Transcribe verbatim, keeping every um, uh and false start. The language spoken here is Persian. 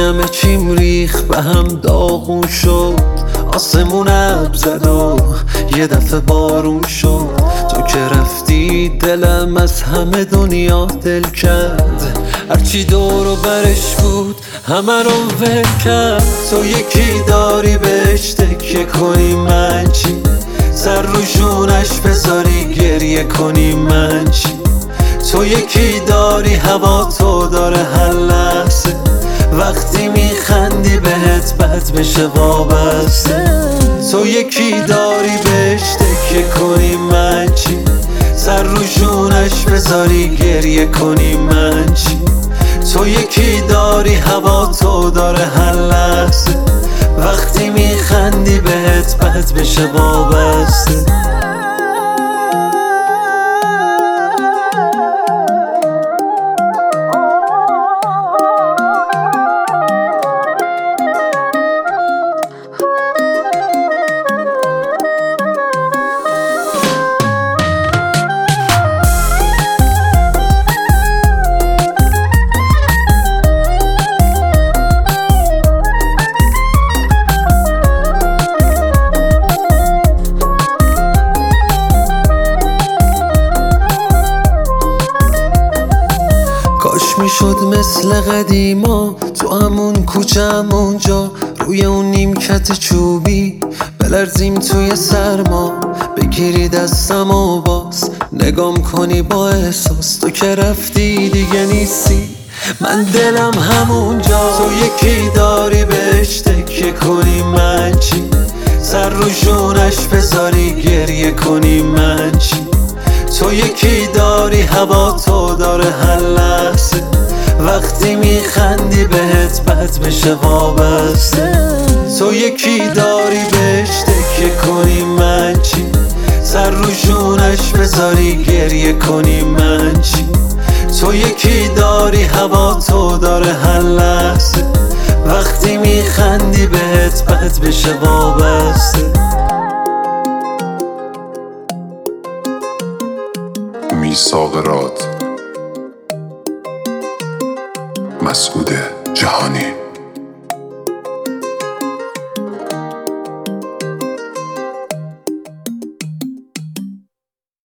همه چیم ریخ به هم داغون شد، آسمون ابر زد و یه دفعه بارون شد. تو که رفتی دلم از همه دنیا دل کرد، هرچی دور و برش بود همه رو ول کرد. تو یکی داری بهش تکیه کنی من چی؟ سر رو جونش بذاری گریه کنی من چی؟ تو یکی داری هوا تو داره هر لحظه، وقتی میخندی بهت بد بشه وابسته. تو یکی داری بهش تکیه کنی من چی؟ سر رو جونش بذاری گریه کنی من چی؟ تو یکی داری هوا تو داره هر لحظه، وقتی میخندی بهت بد بشه وابسته. کاش میشد مثل قدیما تو همون کوچه همونجا، روی اون نیمکت چوبی بلرزیم توی سرما، بگیری دستم و باز نگام کنی با احساس. تو که رفتی دیگه نیستی، من دلم همونجا. تو یکی داری بهش تکیه کنی من چی؟ سر رو جونش بذاری گریه کنی من چی؟ تو یکی داری هوا تو داره هر لحظه، وقتی میخندی بهت بد بشه وابسته. تو یکی داری بهش تکیه کنی من چی؟ سر رو جونش بذاری گریه کنی من چی؟ تو یکی داری هوا تو داره هر لحظه، وقتی میخندی بهت بد بشه وابسته. میثاق راد، مسعود جهانی.